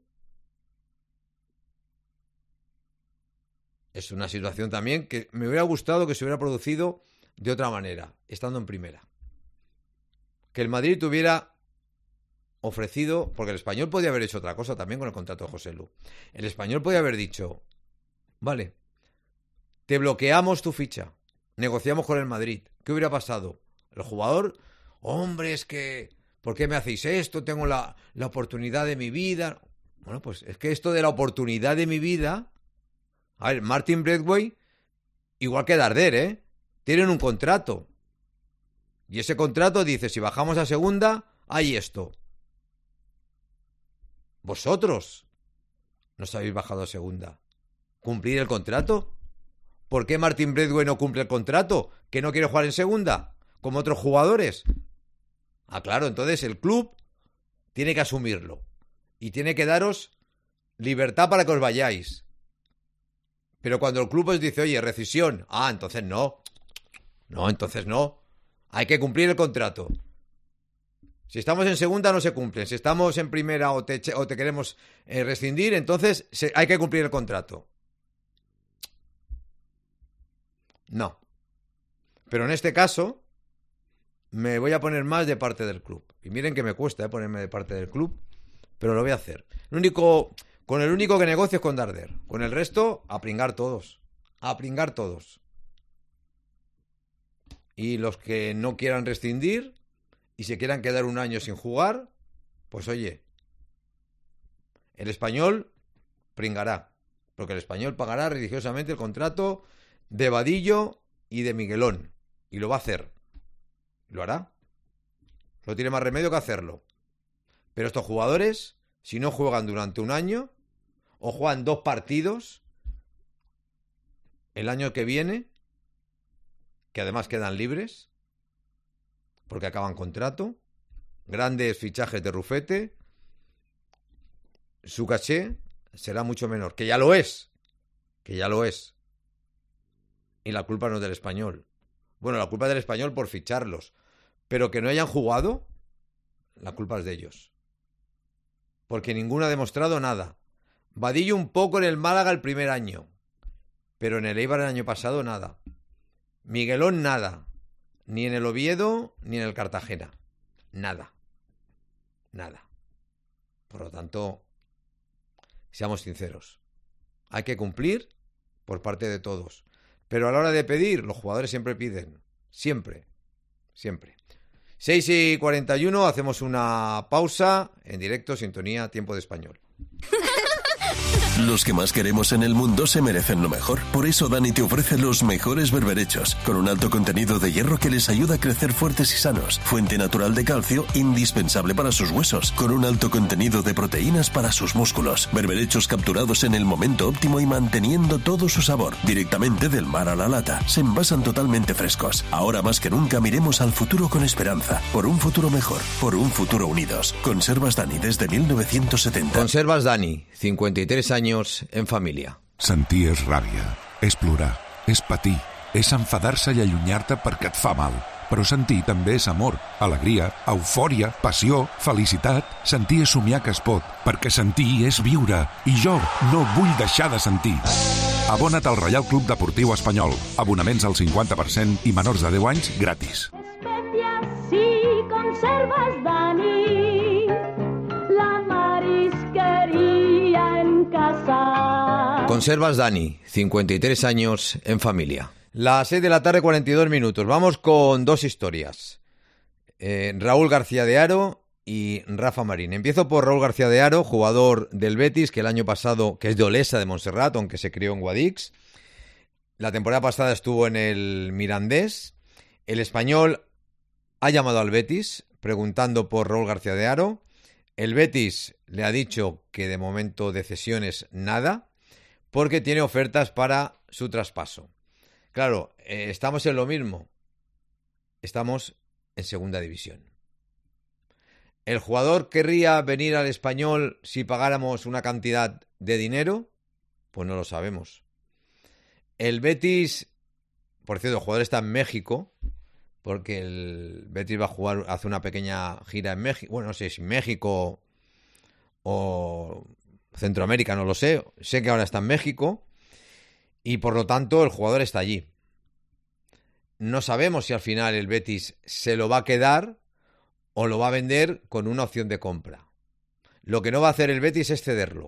es una situación también que me hubiera gustado que se hubiera producido de otra manera, estando en primera. Que el Madrid hubiera ofrecido, porque el Español podía haber hecho otra cosa también con el contrato de Joselu. El Español podía haber dicho, vale, te bloqueamos tu ficha, negociamos con el Madrid. ¿Qué hubiera pasado? El jugador, hombre, es que, ¿por qué me hacéis esto? Tengo la oportunidad de mi vida. Bueno, pues es que esto de la oportunidad de mi vida... A ver, Martin Braithwaite, igual que Darder, tienen un contrato. Y ese contrato dice, si bajamos a segunda, hay esto. Vosotros no habéis bajado a segunda. ¿Cumplir el contrato? ¿Por qué Martin Braithwaite no cumple el contrato? ¿Que no quiere jugar en segunda? Como otros jugadores. Ah, claro, entonces el club tiene que asumirlo. Y tiene que daros libertad para que os vayáis. Pero cuando el club os dice, oye, rescisión, entonces no. No, entonces no. Hay que cumplir el contrato. Si estamos en segunda no se cumplen. Si estamos en primera o te queremos rescindir, entonces hay que cumplir el contrato. No. Pero en este caso me voy a poner más de parte del club. Y miren que me cuesta ponerme de parte del club, pero lo voy a hacer. Con el único que negocio es con Darder. Con el resto, a pringar todos. A pringar todos. Y los que no quieran rescindir y se quieran quedar un año sin jugar, pues oye, el Español pringará, porque el Español pagará religiosamente el contrato de Vadillo y de Miguelón, y lo va a hacer. Lo hará. No tiene más remedio que hacerlo. Pero estos jugadores, si no juegan durante un año, o juegan 2 partidos, el año que viene, que además quedan libres, porque acaban contrato, grandes fichajes de Rufete, su caché será mucho menor, que ya lo es. Y la culpa no es del Español. Bueno, la culpa es del Español por ficharlos, pero que no hayan jugado, la culpa es de ellos. Porque ninguno ha demostrado nada. Vadillo un poco en el Málaga el primer año, pero en el Eibar el año pasado nada. Miguelón nada, ni en el Oviedo ni en el Cartagena. Nada. Por lo tanto, seamos sinceros. Hay que cumplir por parte de todos. Pero a la hora de pedir, los jugadores siempre piden. Siempre. 6:41, hacemos una pausa en directo, sintonía, tiempo de español. Los que más queremos en el mundo se merecen lo mejor. Por eso Dani te ofrece los mejores berberechos, con un alto contenido de hierro que les ayuda a crecer fuertes y sanos. Fuente natural de calcio, indispensable para sus huesos, con un alto contenido de proteínas para sus músculos. Berberechos capturados en el momento óptimo y manteniendo todo su sabor. Directamente del mar a la lata. Se envasan totalmente frescos. Ahora más que nunca miremos al futuro con esperanza. Por un futuro mejor. Por un futuro unidos. Conservas Dani desde 1970. Conservas Dani, 53 años en família. Sentir és ràbia, és plorar, és patir, és enfadar-se i allunyar-te perquè et fa mal. Però sentir també és amor, alegria, eufòria, passió, felicitat. Sentir és somiar que es pot, perquè sentir és viure. I jo no vull deixar de sentir. Abona't al Reial Club Deportiu Espanyol. Abonaments al 50% i menors de 10 anys gratis. Especias y conservas Dani, la marisquería en casa. Conservas Dani, 53 años en familia. Las 6 de la tarde, 42 minutos. Vamos con 2 historias. Raúl García de Haro y Rafa Marín. Empiezo por Raúl García de Haro, jugador del Betis, que el año pasado, que es de Olesa de Montserrat, aunque se crió en Guadix. La temporada pasada estuvo en el Mirandés. El Español ha llamado al Betis preguntando por Raúl García de Haro. El Betis le ha dicho que de momento de cesiones nada, porque tiene ofertas para su traspaso. Claro, estamos en lo mismo. Estamos en segunda división. ¿El jugador querría venir al Español si pagáramos una cantidad de dinero? Pues no lo sabemos. El Betis, por cierto, el jugador está en México, porque el Betis va a jugar, hace una pequeña gira en México. Bueno, no sé si México o Centroamérica, no lo sé. Sé que ahora está en México y por lo tanto el jugador está allí. No sabemos si al final el Betis se lo va a quedar o lo va a vender con una opción de compra. Lo que no va a hacer el Betis es cederlo,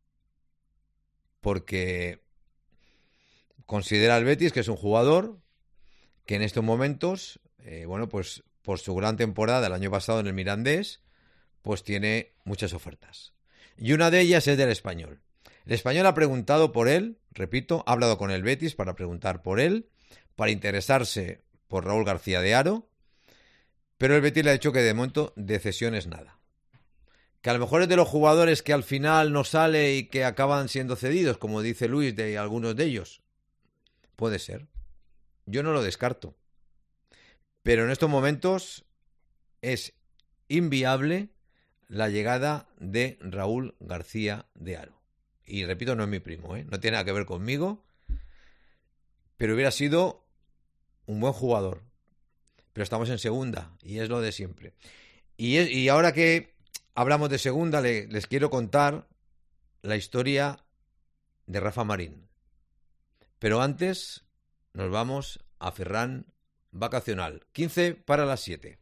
porque considera el Betis que es un jugador que en estos momentos, bueno, pues por su gran temporada el año pasado en el Mirandés, pues tiene muchas ofertas. Y una de ellas es del Español. El Español ha preguntado por él, repito, ha hablado con el Betis para preguntar por él, para interesarse por Raúl García de Haro, pero el Betis le ha dicho que de momento de cesiones nada. Que a lo mejor es de los jugadores que al final no sale y que acaban siendo cedidos, como dice Luis, de algunos de ellos. Puede ser. Yo no lo descarto. Pero en estos momentos es inviable la llegada de Raúl García de Haro. Y repito, no es mi primo, no tiene nada que ver conmigo, pero hubiera sido un buen jugador. Pero estamos en segunda y es lo de siempre. Y ahora que hablamos de segunda, les quiero contar la historia de Rafa Marín. Pero antes nos vamos a Ferran Vacacional. 15 para las 7.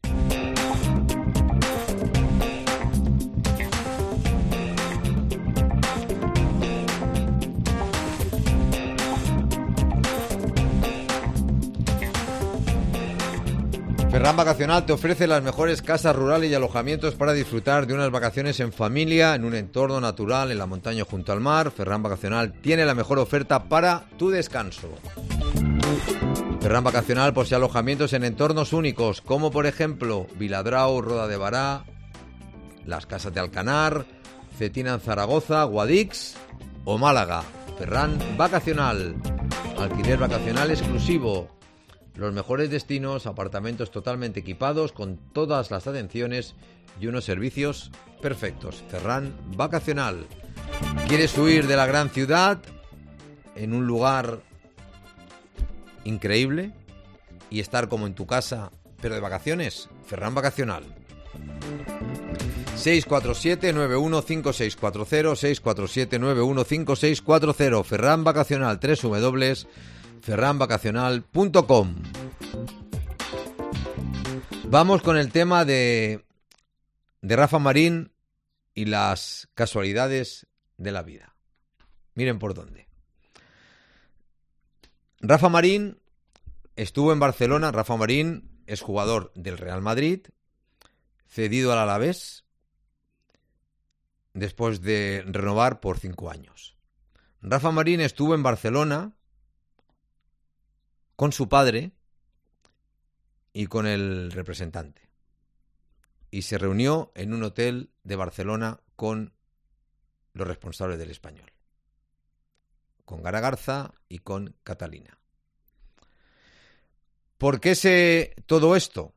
Ferran Vacacional te ofrece las mejores casas rurales y alojamientos para disfrutar de unas vacaciones en familia, en un entorno natural, en la montaña junto al mar. Ferran Vacacional tiene la mejor oferta para tu descanso. Ferran Vacacional posee alojamientos en entornos únicos, como por ejemplo Viladrau, Roda de Bará, las Casas de Alcanar, Cetina en Zaragoza, Guadix o Málaga. Ferran Vacacional, alquiler vacacional exclusivo. Los mejores destinos, apartamentos totalmente equipados con todas las atenciones y unos servicios perfectos. Ferran Vacacional. ¿Quieres huir de la gran ciudad en un lugar increíble y estar como en tu casa, pero de vacaciones? Ferran Vacacional. 647-915640, 647-915640. Ferran Vacacional, www.ferranvacacional.com. Vamos con el tema de Rafa Marín y las casualidades de la vida. Miren por dónde. Rafa Marín estuvo en Barcelona. Rafa Marín es jugador del Real Madrid, cedido al Alavés, después de renovar por 5 años. Rafa Marín estuvo en Barcelona con su padre y con el representante. Y se reunió en un hotel de Barcelona con los responsables del Español, con Gara Garza y con Catalina. ¿Por qué sé todo esto?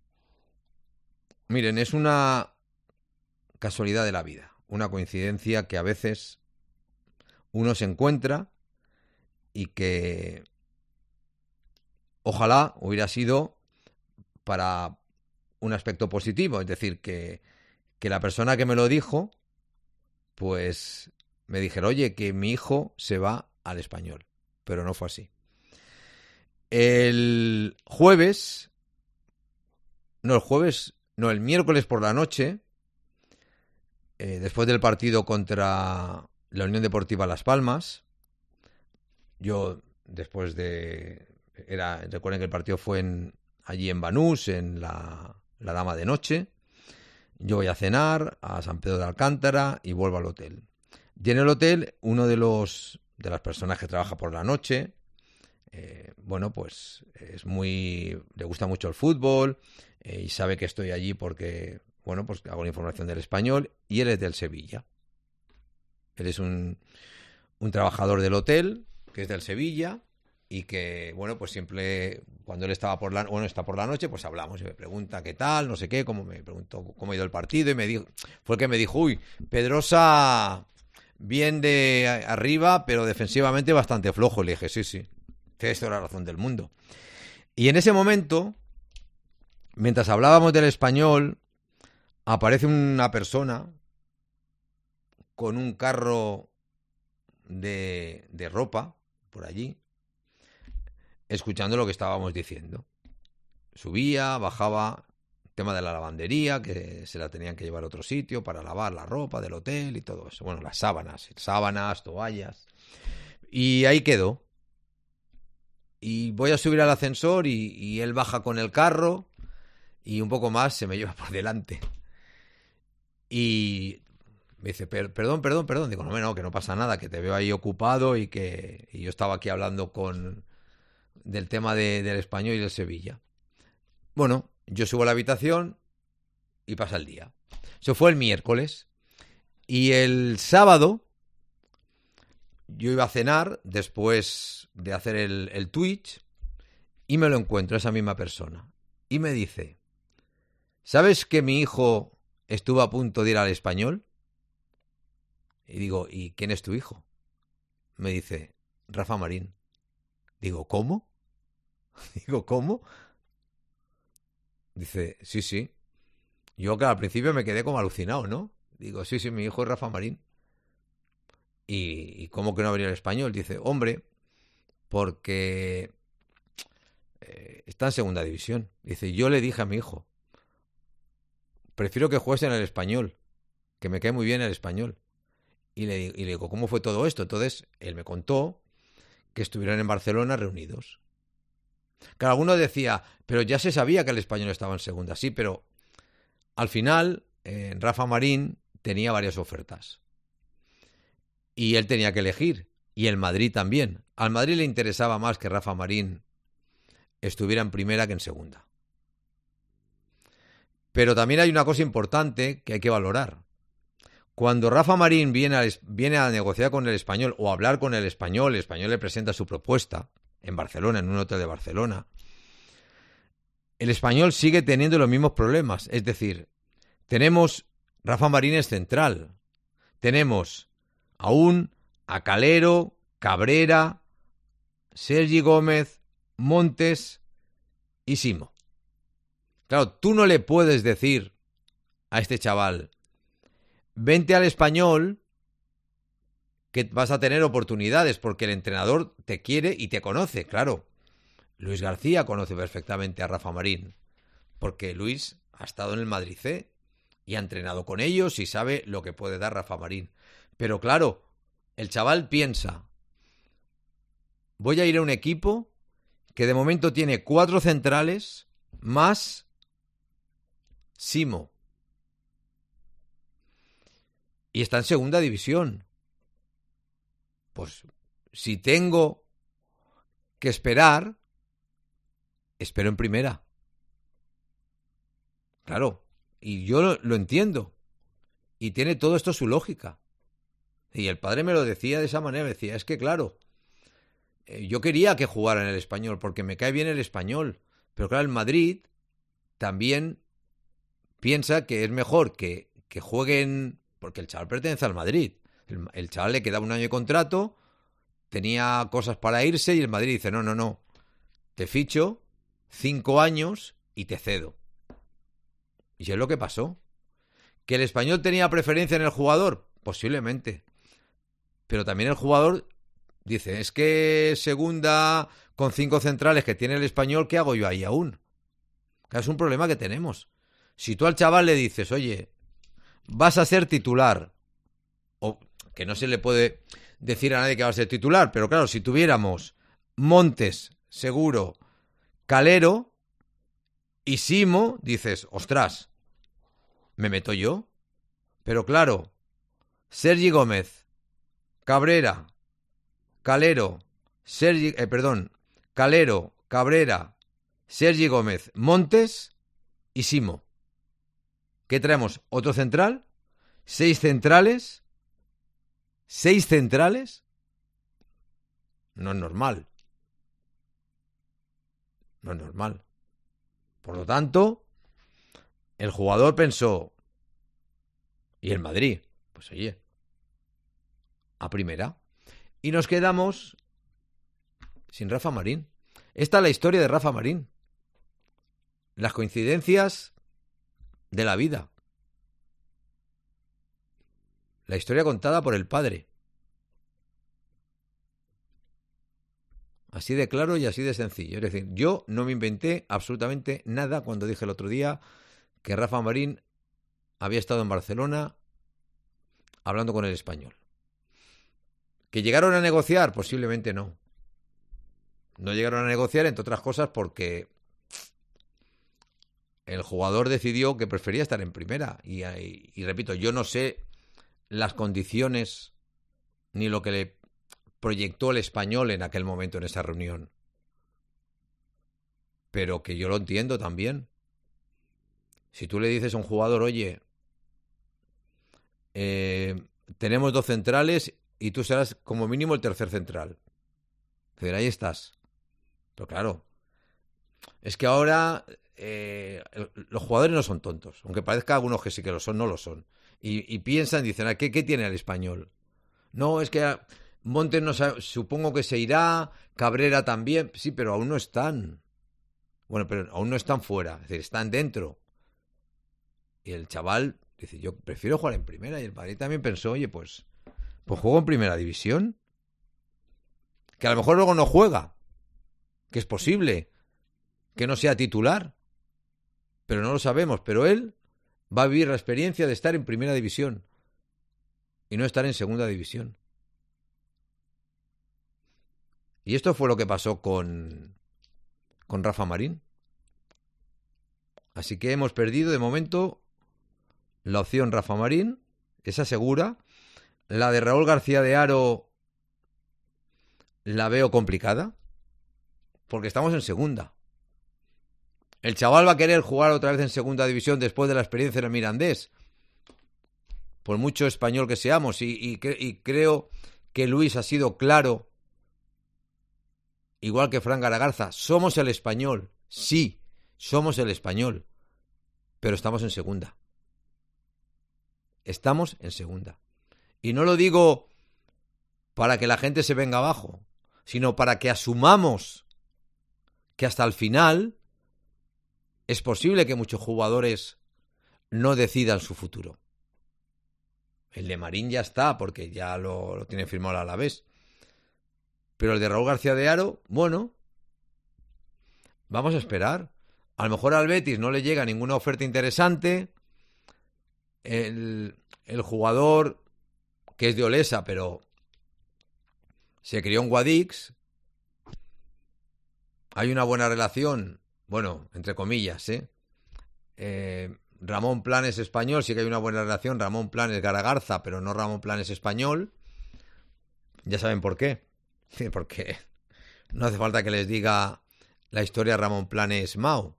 Miren, es una casualidad de la vida, una coincidencia que a veces uno se encuentra y que ojalá hubiera sido para un aspecto positivo, es decir, que la persona que me lo dijo, pues me dijera, oye, que mi hijo se va al Español, pero no fue así. El miércoles por la noche, después del partido contra la Unión Deportiva Las Palmas, yo recuerden que el partido fue allí en Banús, en la Dama de Noche. Yo voy a cenar a San Pedro de Alcántara y vuelvo al hotel. Y en el hotel, uno de las personas que trabaja por la noche, pues le gusta mucho el fútbol y sabe que estoy allí porque, pues hago la información del Español, y él es del Sevilla. Él es un trabajador del hotel que es del Sevilla y que, pues siempre cuando él está por la noche, pues hablamos y me pregunta qué tal, no sé qué, me preguntó cómo ha ido el partido y fue el que me dijo, Pedrosa bien de arriba, pero defensivamente bastante flojo. Le dije, sí, tienes toda la razón del mundo. Y en ese momento, mientras hablábamos del Español, aparece una persona con un carro de ropa por allí, escuchando lo que estábamos diciendo. Subía, bajaba, tema de la lavandería, que se la tenían que llevar a otro sitio para lavar la ropa del hotel y todo eso. Bueno, las sábanas, toallas. Y ahí quedó. Y voy a subir al ascensor y él baja con el carro y un poco más se me lleva por delante. Y me dice, perdón. Digo, no, que no pasa nada, que te veo ahí ocupado y yo estaba aquí hablando del tema del Español y del Sevilla. Bueno, yo subo a la habitación y pasa el día. Eso fue el miércoles. Y el sábado yo iba a cenar después de hacer el Twitch y me lo encuentro, esa misma persona. Y me dice, ¿sabes que mi hijo estuvo a punto de ir al Español? Y digo, ¿y quién es tu hijo? Me dice, Rafa Marín. Digo, ¿cómo? Dice, sí. Yo, claro, al principio me quedé como alucinado, ¿no? Digo, sí, mi hijo es Rafa Marín. ¿Y cómo que no ha venido al Español? Dice, hombre, porque está en segunda división. Dice, yo le dije a mi hijo, prefiero que juegues en el Español, que me cae muy bien el Español. Y le digo, ¿cómo fue todo esto? Entonces, él me contó que estuvieron en Barcelona reunidos. Claro, alguno decía, pero ya se sabía que el Español estaba en segunda. Sí, pero al final Rafa Marín tenía varias ofertas. Y él tenía que elegir. Y el Madrid también. Al Madrid le interesaba más que Rafa Marín estuviera en primera que en segunda. Pero también hay una cosa importante que hay que valorar. Cuando Rafa Marín viene a negociar con el Español o a hablar con el Español le presenta su propuesta en Barcelona, en un hotel de Barcelona, el Español sigue teniendo los mismos problemas. Es decir, Rafa Marín es central. Tenemos aún a Calero, Cabrera, Sergi Gómez, Montes y Simo. Claro, tú no le puedes decir a este chaval, vente al Español que vas a tener oportunidades porque el entrenador te quiere y te conoce. Claro, Luis García conoce perfectamente a Rafa Marín porque Luis ha estado en el Madrid C y ha entrenado con ellos y sabe lo que puede dar Rafa Marín. Pero claro, el chaval piensa, voy a ir a un equipo que de momento tiene 4 centrales más Simo. Y está en segunda división. Pues si tengo que esperar, espero en primera. Claro, y yo lo entiendo. Y tiene todo esto su lógica. Y el padre me lo decía de esa manera, me decía, es que claro, yo quería que jugara en el Español porque me cae bien el Español. Pero claro, el Madrid también piensa que es mejor que jueguen, porque el chaval pertenece al Madrid. El chaval le quedaba un año de contrato, tenía cosas para irse y el Madrid dice, no, te ficho 5 años y te cedo. Y es lo que pasó. ¿Que el Español tenía preferencia en el jugador? Posiblemente. Pero también el jugador dice, es que segunda con 5 centrales que tiene el Español, ¿qué hago yo ahí aún? Que es un problema que tenemos. Si tú al chaval le dices, oye, vas a ser titular, o que no se le puede decir a nadie que va a ser titular, pero claro, si tuviéramos Montes, seguro, Calero y Simo, dices, ostras, ¿me meto yo? Pero claro, Sergi Gómez, Cabrera, Calero, Calero, Cabrera, Sergi Gómez, Montes y Simo. ¿Qué traemos? ¿Otro central? ¿6 centrales? ¿6 centrales? No es normal. No es normal. Por lo tanto, el jugador pensó, ¿y el Madrid? Pues oye, a primera. Y nos quedamos sin Rafa Marín. Esta es la historia de Rafa Marín. Las coincidencias de la vida. La historia contada por el padre. Así de claro y así de sencillo. Es decir, yo no me inventé absolutamente nada cuando dije el otro día que Rafa Marín había estado en Barcelona hablando con el Español. ¿Que llegaron a negociar? Posiblemente no. No llegaron a negociar, entre otras cosas, porque el jugador decidió que prefería estar en primera. Y repito, yo no sé las condiciones ni lo que le proyectó el Español en aquel momento en esa reunión. Pero que yo lo entiendo también. Si tú le dices a un jugador, oye, tenemos 2 centrales y tú serás como mínimo el tercer central. Pero ahí estás. Pero claro, es que ahora los jugadores no son tontos. Aunque parezca algunos que sí que lo son, no lo son. Y piensan, dicen, ¿qué tiene el Español? No, es que Montes no sabe, supongo que se irá, Cabrera también. Sí, pero aún no están. Bueno, pero aún no están fuera, es decir, están dentro. Y el chaval dice, yo prefiero jugar en primera. Y el Madrid también pensó, oye, pues juego en primera división. Que a lo mejor luego no juega. Que es posible que no sea titular. Pero no lo sabemos. Pero él va a vivir la experiencia de estar en primera división y no estar en segunda división. Y esto fue lo que pasó con con Rafa Marín. Así que hemos perdido de momento la opción Rafa Marín, esa segura. La de Raúl García de Haro la veo complicada, porque estamos en segunda. El chaval va a querer jugar otra vez en segunda división después de la experiencia en el Mirandés, por mucho español que seamos, y creo que Luis ha sido claro, igual que Fran Garagarza, somos el Español, sí, somos el Español, pero estamos en segunda. Estamos en segunda. Y no lo digo para que la gente se venga abajo, sino para que asumamos que hasta el final es posible que muchos jugadores no decidan su futuro. El de Marín ya está, porque ya lo tiene firmado el Alavés. Pero el de Raúl García de Haro, bueno, vamos a esperar. A lo mejor al Betis no le llega ninguna oferta interesante. El jugador, que es de Olesa, pero se crió en Guadix. Hay una buena relación, bueno, entre comillas, Ramón Planes español, sí que hay una buena relación. Ramón Planes Garagarza, pero no Ramón Planes español. Ya saben por qué. Porque no hace falta que les diga la historia de Ramón Planes Mao.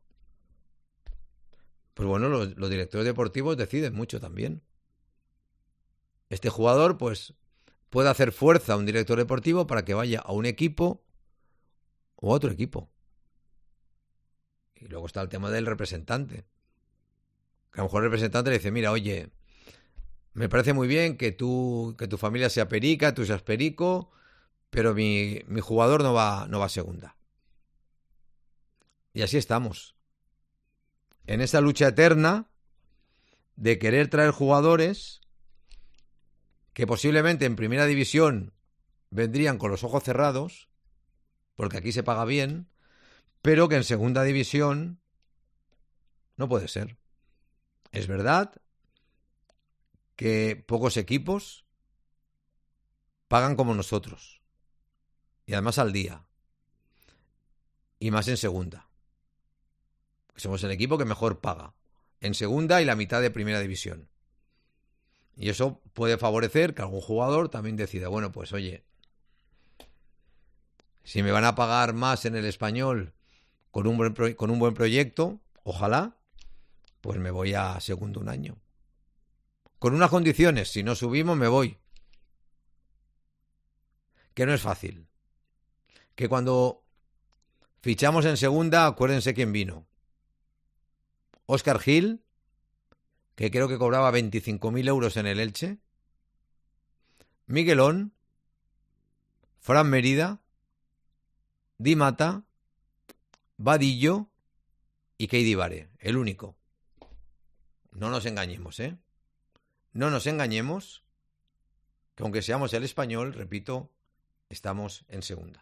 Pues bueno, los directores deportivos deciden mucho también. Este jugador, pues, puede hacer fuerza a un director deportivo para que vaya a un equipo o a otro equipo. Y luego está el tema del representante. Que a lo mejor el representante le dice, mira, oye, me parece muy bien que tu familia sea perica, tú seas perico, pero mi jugador no va a segunda. Y así estamos. En esa lucha eterna de querer traer jugadores que posiblemente en primera división vendrían con los ojos cerrados, porque aquí se paga bien, pero que en segunda división no puede ser. Es verdad que pocos equipos pagan como nosotros, y además al día, y más en segunda. Somos el equipo que mejor paga en segunda y la mitad de primera división. Y eso puede favorecer que algún jugador también decida, bueno, pues oye, si me van a pagar más en el Español con un buen proyecto, ojalá, pues me voy a segundo un año. Con unas condiciones, si no subimos me voy. Que no es fácil. Que cuando fichamos en segunda, acuérdense quién vino. Óscar Gil, que creo que cobraba 25.000 euros en el Elche. Miguelón, Fran Merida, Di Mata, Vadillo y Keidi Vare, el único. No nos engañemos, ¿eh? No nos engañemos, que aunque seamos el Español, repito, estamos en segunda.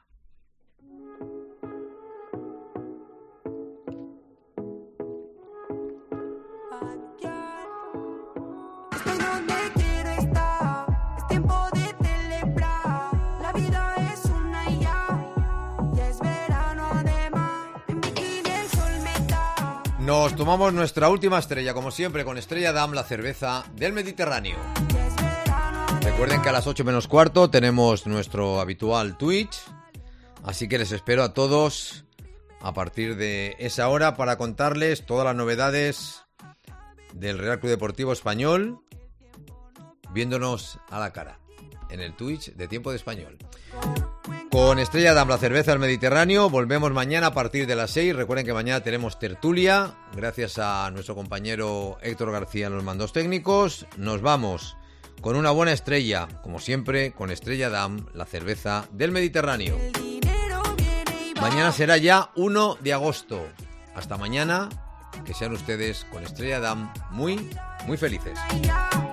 Nos tomamos nuestra última estrella, como siempre, con Estrella Damm, la cerveza del Mediterráneo. Recuerden que a las 8 menos cuarto tenemos nuestro habitual Twitch, así que les espero a todos a partir de esa hora para contarles todas las novedades del Real Club Deportivo Español, viéndonos a la cara en el Twitch de Tiempo de Español. Con Estrella Damm, la cerveza del Mediterráneo, volvemos mañana a partir de las 6. Recuerden que mañana tenemos tertulia, gracias a nuestro compañero Héctor García en los mandos técnicos. Nos vamos con una buena estrella, como siempre, con Estrella Damm, la cerveza del Mediterráneo. Mañana será ya 1 de agosto. Hasta mañana, que sean ustedes con Estrella Damm muy, muy felices.